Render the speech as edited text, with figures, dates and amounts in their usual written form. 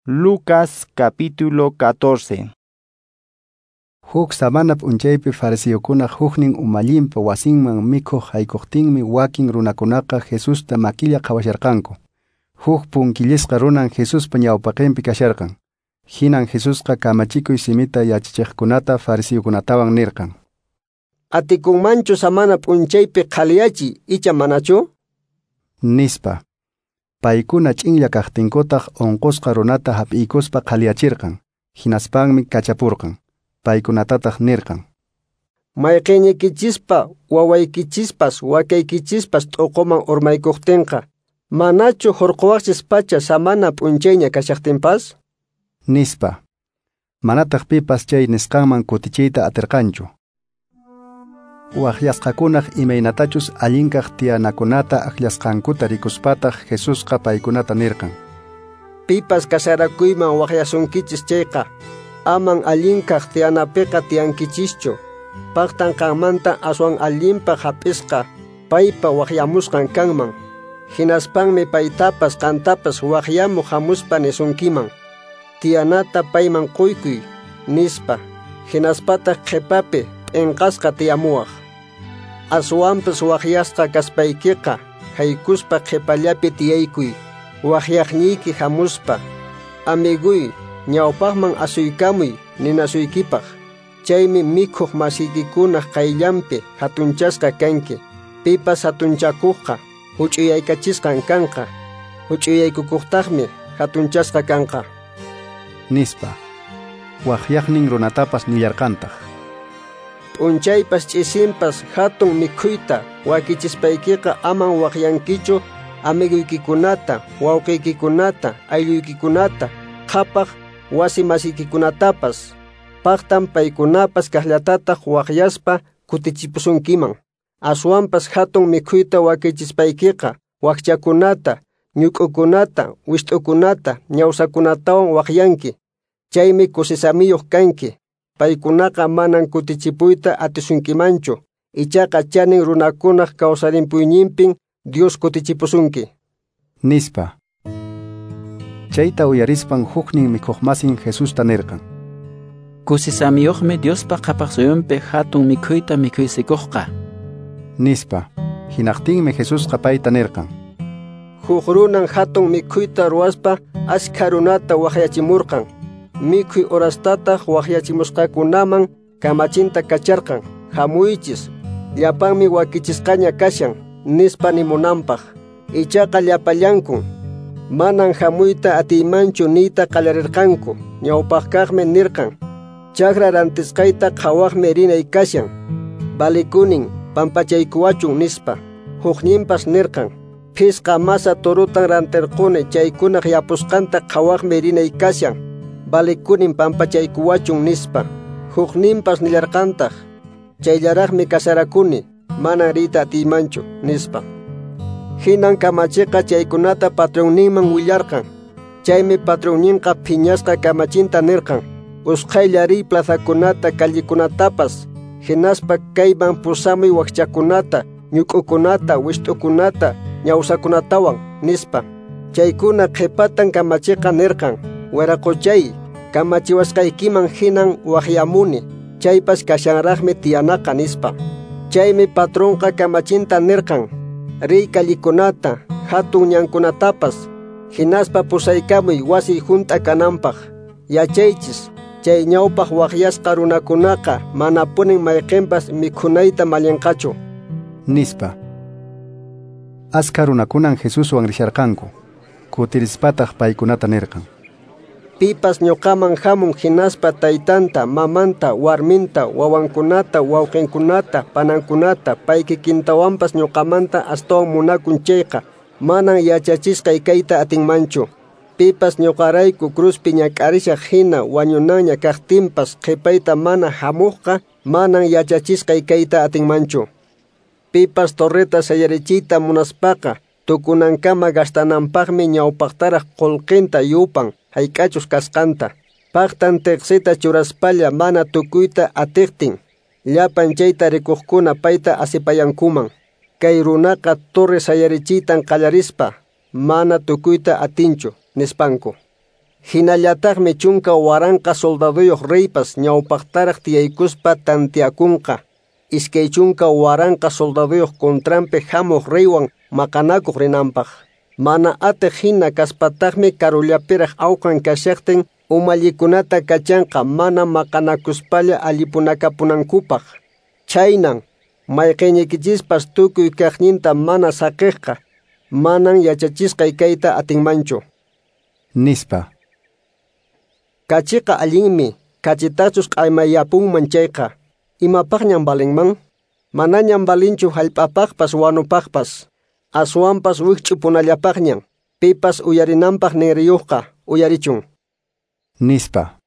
Lucas capítulo 14. Huk samana p'unchaypi farisiyukuna huknin umallinpa wasinman mikhuq haykuptinmi wakin runakunaqa Jesusta makilla qhawasharqanku. Huk punkillisqa runan Jesuspa ñawpaqinpi kasharqan. Hinan Jesusqa kamachikuy simita yachachiqkunata farisiyukunatawan nirqan: ¿Atikunmanchu samana p'unchaypi qhaliyachiy icha manachu? Nispa. Paykuna ch'inlla kaqtinkutaq unqusqa runata hap'iykuspa qhaliyachirqan. Hinaspanmi kachapurqan. Paykunatataq nirqan: Mayqinnikichispa wawaykichispas wakaykichispas t'uquman urmaykuqtinqa manachu hurquwaqchis pacha samana p'unchayña kashaqtinpas? Nispa. Manataq pipas chay nisqanman kutichiyta atirqanchu. Waqyasqakunaq imaynatachus allinkaq tiyanakunata aqllasqankuta rikuspataq Jesusqa paykunata nirqan: Pipas kasarakuyman waqyasunkichis chayqa aman allinkaq tiyanapiqa tiyankichischu. Paqtanqanmanta aswan allinpaq hap'isqa paypa waqyamusqan kanman. Hinaspanmi paytapas qantapas waqyamuq hamuspa nisunkiman: Tiyanata payman quykuy nispa. Hinaspataq qhipapi p'inqasqa tiyamuwaq. Aswanpas waqyasqa kaspaykiqa haykuspa qhipallapi tiyaykuy. Waqyaqniyki hamuspa: Amiguy, ñawpaqman asuykamuy ninasuykipaq. Chaymi mikhuq masiykikunaq qayllanpi hatunchasqa kanki. Pipas hatunchakuqqa huch'uyaykachisqan kanqa. Huch'uyaykukuqtaqmi hatunchasqa kanqa. Nispa. Waqyaqnin runatapas nillarqantaq: P'unchaypas ch'isinpas hatun mikhuyta wakichispaykiqa aman waqyankichu amiguykikunata, wawqiykikunata, aylluykikunata, qhapaq wasi masiykikunatapas. Paqtan paykunapas kaqllatataq waqyaspa kutichipusunkiman. Aswanpas hatun mikhuyta wakichispaykiqa waqchakunata, ñuk'ukunata, wisht'ukunata, ñawsakunatawan waqyanki. Chaymi kusisamiyuq kanki. Paykunaqa manan kutichipuyta atisunkimanchu. Ichaqa chanin runakunaq kawsarinpuyninpin Dios kutichipusunki. Nispa. Chayta uyarispan huknin mikhuqmasin Jesusta nirqan: Kusisamiyuqmi Diospa qhapaqsuyunpi hatun mikhuyta mikhuysikuqqa. Nispa. Hinaqtinmi Jesusqa payta nirqan: Huk runan hatun mikhuyta ruwaspa ashkha runata waqyachimurqan. Mikhuy urastataq waqyachimusqakunaman kamachinta kacharqan: Hamuychis, llapanmi wakichisqaña kashan nispa nimunanpaq. Ichaqa llapallankun. Manan hamuyta atiymanchu niyta qallarirqanku. Ñawpaqkaqmi nirqan: Chakra rantisqayta qhawaqmi rinay kashan. Balikunin pampachaykuwachun nispa. Hukninpas nirqan: Phisqa masa turutan rantirquni chaykunaq yapusqanta qhawaqmi rinay kashan. Balikunin pampachaykuwachun nispa. Hukninpas nillarqantaq: Chayllaraqmi kasarakuni, manan riyta atiymanchu nispa. Hinan kamachiqa chaykunata patronninman willarqan. Chaymi patronninqa phiñasqa kamachinta nirqan: Usqaylla riy plazakunata callikunatapas. Hinaspa kayman pusamuy waqchakunata, ñuk'ukunata, wisht'ukunata, ñawsakunatawan nispa. Chaykuna qhipatan kamachiqa nirqan: Waraquchay, kamachiwasqaykiman hinan waqyamuni. Chaypas kashanraqmi tiyanaqa nispa. Chaymi patronqa kamachinta nirqan: Riy callikunata, hatun ñankunatapas. Hinaspa pusaykamuy wasi junta kananpaq. Yachaychis, chay ñawpaq waqyasqa runakunaqa mana punin mayqinpas mikhunayta mallinqachu. Nispa. Askha runakunan Jesuswan risharqanku. Kutirispataq paykunata nirqan: Pipas ñuqaman hamun hinaspa taytanta, mamanta, warminta, wawankunata, wawqinkunata, panankunata, paykikintawanpas ñuqamanta astawan munakun chayqa manan yachachisqay kayta atinmanchu. Pipas ñuqarayku cruzpi ñak'arishaq hina wañunanña kaqtinpas qhipayta mana hamuqqa manan yachachisqay kayta atinmanchu. Pipas torreta sayarichiyta munaspaqa tukunankama gastananpaqmi ñawpaqtaraq qullqinta yupan hayk'achus kasqanta. Paqtan tiqsita churaspalla mana tukuyta atiqtin, llapan chayta rikuqkuna payta asipayankuman. Kay runaqa torre sayarichiytan qallarispa mana tukuyta atinchu nispanku. Hinallataqmi chunka waranqa soldaduyuq reypas ñawpaqtaraq tiyaykuspa tantiakunqa. Iskay chunka waranqa soldaduyuq kontranpi hamuq reywan maqanakuq rinanpaq. Mana atiq hina kaspataqmi karullapiraq awqan kashaqtin umallikunata kachanqa mana maqanakuspalla allipunakapunankupaq. Chaynan mayqinnikichispas tukuy kaqninta mana saqiqqa manan yachachisqay kayta atinmanchu. Nispa. Kachiqa allinmi, kachitachus q'aymayapunman chayqa. Imapaqñan balinman? Manañan balinchu hallp'apaqpas wanupaqpas. Aswanpas wikch'upunallapaqñan. Pipas uyarinanpaq nigriyuqqa uyarichun. Nispa.